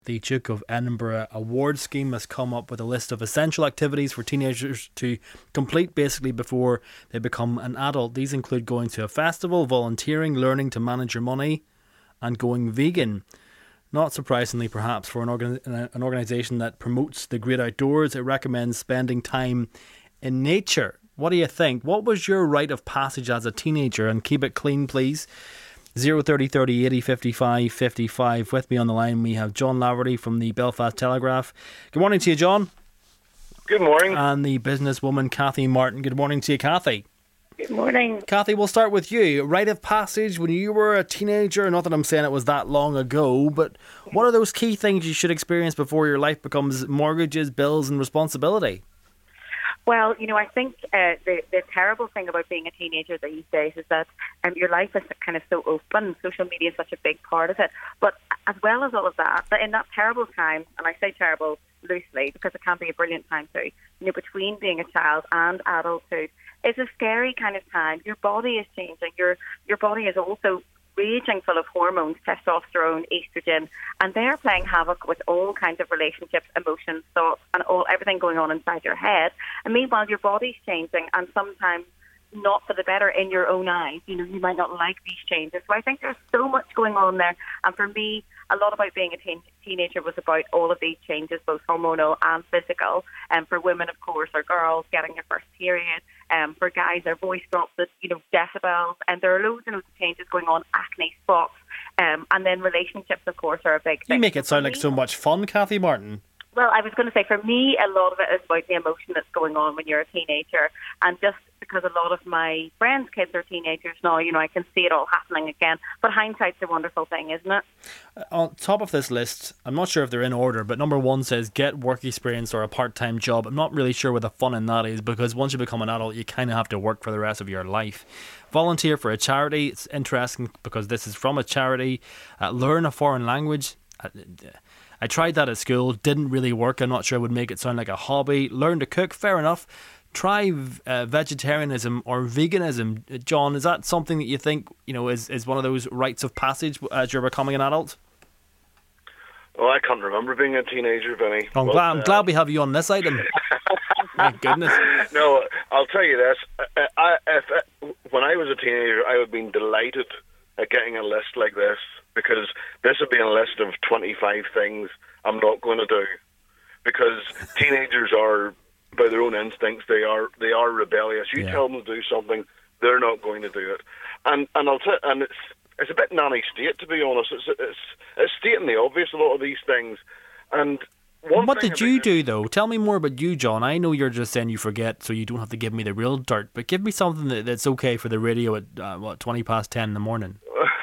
The Duke of Edinburgh award scheme has come up with a list of essential activities for teenagers to complete basically before they become an adult. These include going to a festival, volunteering, learning to manage your money, and going vegan. Not surprisingly, perhaps, for an organisation that promotes the great outdoors, it recommends spending time in nature. What do you think? What was your rite of passage as a teenager? And keep it clean, please. 030 30 80 55 55. With me on the line, we have John Laverty from the Belfast Telegraph. Good morning to you, John. Good morning. And the businesswoman, Kathy Martin. Good morning to you, Kathy. Good morning. Kathy, we'll start with you. Rite of passage when you were a teenager, not that I'm saying it was that long ago, but what are those key things you should experience before your life becomes mortgages, bills and responsibility? Well, I think the terrible thing about being a teenager these days is that your life is kind of so open. Social media is such a big part of it. But as well as all of that, in that terrible time, and I say terrible loosely because it can be a brilliant time too, between being a child and adulthood, it's a scary kind of time. Your body is changing. Your body is also raging full of hormones, testosterone, estrogen, and they're playing havoc with all kinds of relationships, emotions, thoughts, and everything going on inside your head. And meanwhile, your body's changing, and sometimes not for the better in your own eyes. You might not like these changes. So I think there's so much going on there. And for me, a lot about being a teenager was about all of these changes, both hormonal and physical. And for women, of course, or girls getting their first period. For guys, their voice drops at, decibels. And there are loads and loads of changes going on, acne, spots. And then relationships, of course, are a big thing. You make it sound like so much fun, Kathy Martin. Well, I was going to say, for me, a lot of it is about the emotion that's going on when you're a teenager. And just because a lot of my friends' kids are teenagers now, I can see it all happening again. But hindsight's a wonderful thing, isn't it? On top of this list, I'm not sure if they're in order, but number one says get work experience or a part-time job. I'm not really sure what the fun in that is, because once you become an adult, you kind of have to work for the rest of your life. Volunteer for a charity. It's interesting because this is from a charity. Learn a foreign language. I tried that at school, didn't really work. I'm not sure it would make it sound like a hobby. Learn to cook, fair enough. Try vegetarianism or veganism. John, is that something that you think is one of those rites of passage as you're becoming an adult? Well, I can't remember being a teenager, Vinny. I'm glad we have you on this item. My goodness. No, I'll tell you this. When I was a teenager, I would have been delighted at getting a list like this, because this would be a list of 25 things I'm not going to do. Because teenagers are, by their own instincts, they are rebellious. You tell them to do something, they're not going to do it. And it's a bit nanny state, to be honest. It's stating the obvious, a lot of these things. And what did you do, though? Tell me more about you, John. I know you're just saying you forget, so you don't have to give me the real dirt, but give me something that's okay for the radio at 20 past 10 in the morning.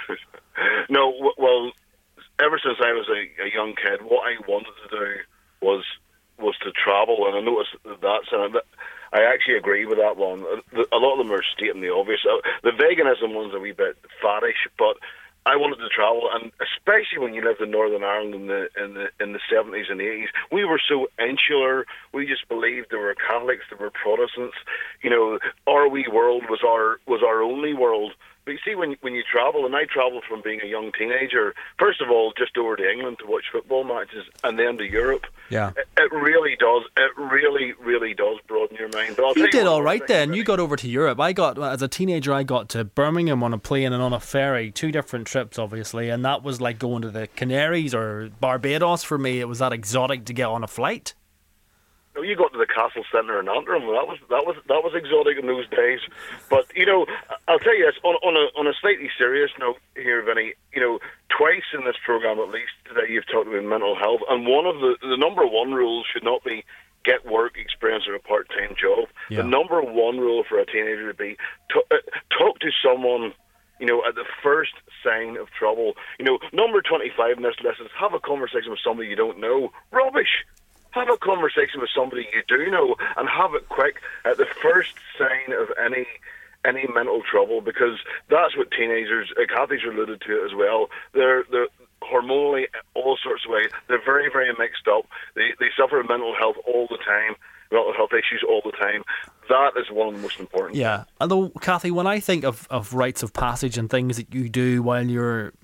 No, well, ever since I was a young kid, what I wanted to do was to travel, and I noticed that. I actually agree with that one. A lot of them are stating the obvious. The veganism one's a wee bit faddish, but I wanted to travel, and especially when you lived in Northern Ireland in the 70s and 80s, we were so insular. We just believed there were Catholics, there were Protestants. Our wee world was our only world. But you see, when you travel, and I travelled from being a young teenager, first of all, just over to England to watch football matches, and then to Europe. Yeah, it really does. It really, really does broaden your mind. But you did all right then. You got over to Europe. As a teenager, I got to Birmingham on a plane and on a ferry. 2 different trips, obviously, and that was like going to the Canaries or Barbados for me. It was that exotic to get on a flight. You got to the Castle Centre in Antrim. That was exotic in those days. But I'll tell you this, on a slightly serious note here, Vinny. Twice in this programme at least today you've talked about mental health, and one of the number one rules should not be get work experience or a part-time job. Yeah. The number one rule for a teenager would be talk to someone. At the first sign of trouble. Number 25 in this list is have a conversation with somebody you don't know. Rubbish. Have a conversation with somebody you do know, and have it quick at the first sign of any mental trouble, because that's what teenagers, Kathy's alluded to it as well. They're hormonally, all sorts of ways. They're very, very mixed up. They suffer mental health all the time. Mental health issues all the time. That is one of the most important. Yeah. Although, Kathy, when I think of rites of passage and things that you do while you're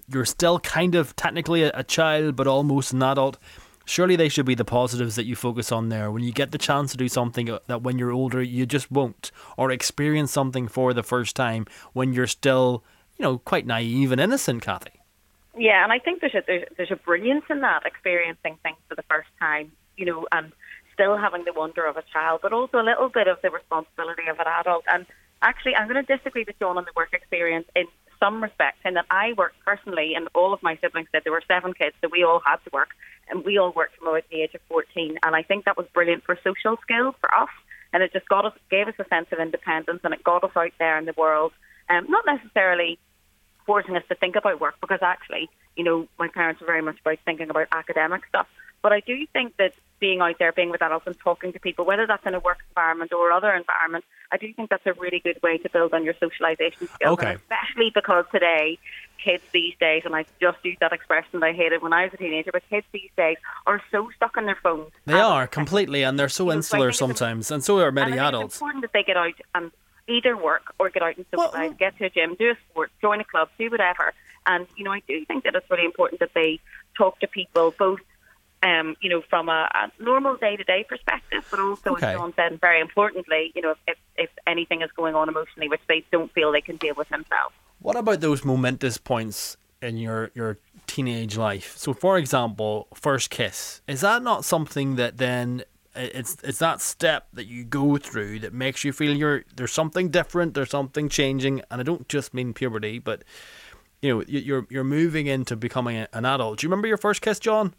you're still kind of technically a child, but almost an adult. Surely they should be the positives that you focus on there. When you get the chance to do something that when you're older you just won't, or experience something for the first time when you're still, quite naive and innocent, Kathy. Yeah, and I think there's a brilliance in that, experiencing things for the first time, and still having the wonder of a child, but also a little bit of the responsibility of an adult. And actually, I'm going to disagree with John on the work experience in some respects, in that I worked personally, and all of my siblings did. There were 7 kids, so we all had to work, and we all worked from about the age of 14. And I think that was brilliant for social skills for us, and it just gave us a sense of independence, and it got us out there in the world, not necessarily forcing us to think about work, because actually, my parents were very much about thinking about academic stuff. But I do think that being out there, being with adults and talking to people, whether that's in a work environment or other environment, I do think that's a really good way to build on your socialisation skills. Okay. And especially because today, kids these days, and I just used that expression that I hated when I was a teenager, but kids these days are so stuck on their phones. They are, completely, and they're so insular sometimes, and so are many adults. It's important that they get out and either work or get out and socialise, get to a gym, do a sport, join a club, do whatever. And, I do think that it's really important that they talk to people, both from a normal day-to-day perspective, but also, as John said, and very importantly, if anything is going on emotionally which they don't feel they can deal with themselves. What about those momentous points in your teenage life? So, for example, first kiss. Is that not something that then it's that step that you go through that makes you feel there's something different, there's something changing? And I don't just mean puberty, but you're moving into becoming an adult. Do you remember your first kiss, John?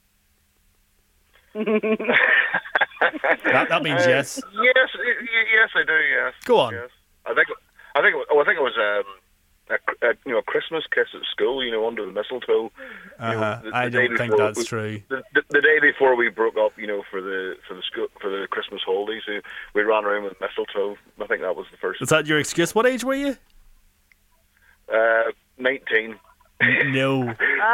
that means yes. Yes, I do. Yes. Go on. Yes. I think it was a Christmas kiss at school. Under the mistletoe. I don't think that's true. The day before we broke up, for the school for the Christmas holidays, we ran around with mistletoe. I think that was the first. Is that your excuse? What age were you? 19. No.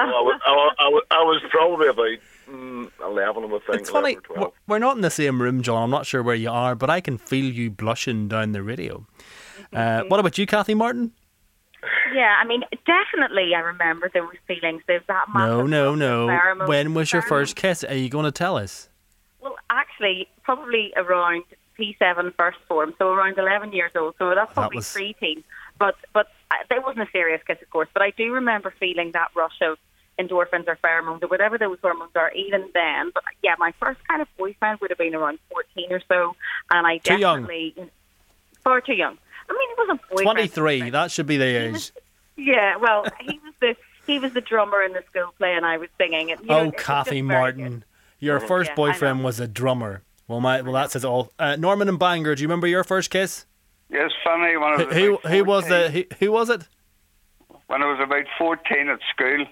I was probably about 11, I would think. It's funny, we're not in the same room, John. I'm not sure where you are, but I can feel you blushing down the radio. What about you, Kathy Martin? Yeah, I mean, definitely I remember those feelings. There's that massive No. When was your first kiss? Are you going to tell us? Well, actually, probably around P7 first form, so around 11 years old. So that's probably pre-teen. But there wasn't a serious kiss, of course. But I do remember feeling that rush of endorphins or pheromones or whatever those hormones are, even then. But yeah, my first kind of boyfriend would have been around 14 or so, and I definitely far too young. I mean, it wasn't boyfriend. 23. That should be the age. Well, he was the drummer in the school play, and I was singing. And, Kathy Martin, your first boyfriend was a drummer. Well, that says all. Norman and Bangor, do you remember your first kiss? Yes, funny. Who was it? When I was about 14 at school.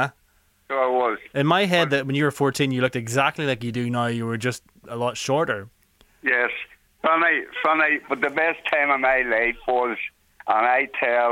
So I was. In my head, that when you were 14, you looked exactly like you do now. You were just a lot shorter. Yes. Funny. But the best time of my life was, and I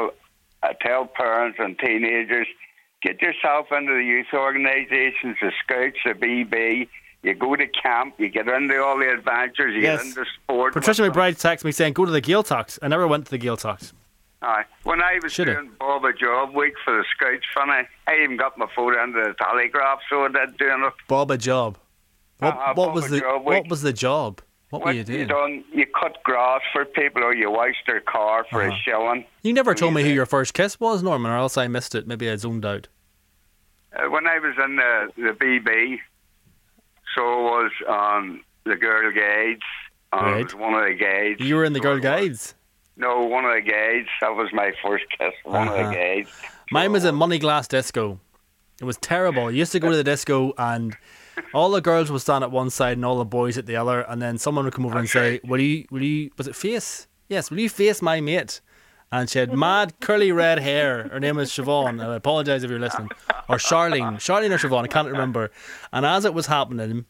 tell parents and teenagers, get yourself into the youth organisations, the Scouts, the BB. You go to camp, you get into all the adventures, you get into sport. Patricia McBride texted me saying, go to the Gaeltachts. I never went to the Gaeltachts. When I was doing Bob a Job week for the Scouts, funny, I even got my photo into the Telegraph, so I did doing it. Bob a Job. What was the job? What were you doing? You cut grass for people, or you washed their car for a shilling. You never told me who your first kiss was, Norman, or else I missed it. Maybe I zoned out. When I was in the BB, so I was the Girl Guides. Right. It was one of the guides. You were in the Girl Guides? No, one of the guides. That was my first kiss. One of the guides. Mine was a Money Glass Disco. It was terrible. You used to go to the disco and all the girls would stand at one side and all the boys at the other, and then someone would come over and say, will you was it face? Yes, will you face my mate? And she had mad curly red hair. Her name was Siobhan. I apologise if you're listening. Or Charlene or Siobhan, I can't remember. And as it was happening,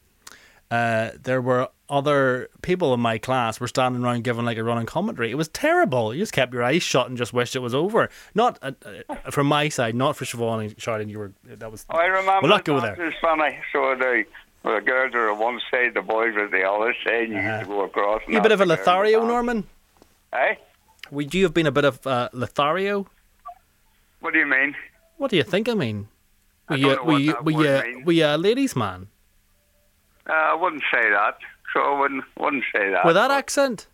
there were other people in my class were standing around giving like a running commentary. It was terrible. You just kept your eyes shut and just wished it was over. Not from my side, not for Siobhan and Charlene. I remember. We'll not go there. It was funny. So the girls are on one side, the boys are the other side, and you used to go across. You a bit of a Lothario, Norman? Eh? Would you have been a bit of Lothario? What do you mean? What do you think I mean? I don't know what that word means. were you a ladies' man? I wouldn't say that. So I wouldn't say that. With that accent?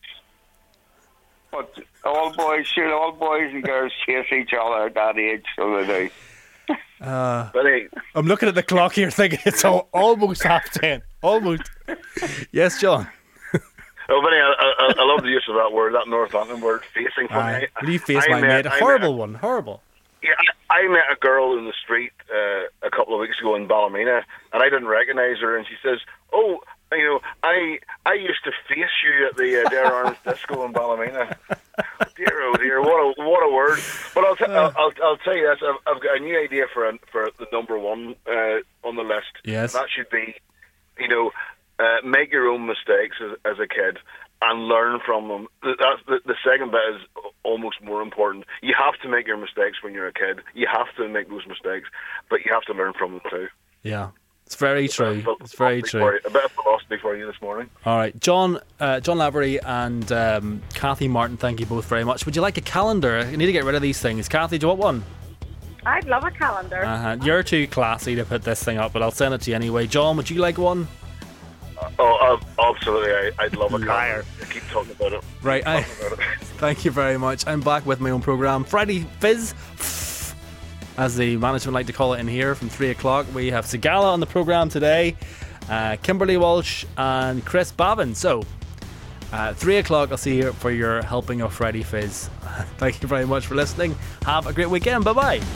But all boys and girls chase each other at that age, so they do. But hey, I'm looking at the clock here thinking it's almost 10:30. Almost. Yes, John. oh, Vinny, I love the use of that word, that Northampton word, facing. You face my mate. Horrible one. Horrible. Yeah, I met a girl in the street a couple of weeks ago in Ballymena, and I didn't recognise her, and she says, "Oh, you know, I used to face you at the Dare Arms Disco in Ballymena." Dear, oh dear, what a word! But I'll tell you this: I've got a new idea for the number one on the list. Yes, and that should be, you know, make your own mistakes as a kid and learn from them. That's the second bit is almost more important. You have to make your mistakes when you're a kid. You have to make those mistakes, but you have to learn from them too. Yeah. It's very true. It's very true. A bit of philosophy for you this morning. All right, John Lavery and Kathy Martin, thank you both very much. Would you like a calendar? You need to get rid of these things. Kathy, do you want one? I'd love a calendar. You're too classy to put this thing up, but I'll send it to you anyway. John, would you like one? Oh, absolutely. I'd love a calendar. I keep talking about it. Right. Thank you very much. I'm back with my own programme, Friday Fizz, as the management like to call it in here, from 3 o'clock. We have Sigala on the programme today, Kimberly Walsh and Chris Bavin. So, 3 o'clock, I'll see you for your helping of Friday Fizz. Thank you very much for listening. Have a great weekend. Bye-bye.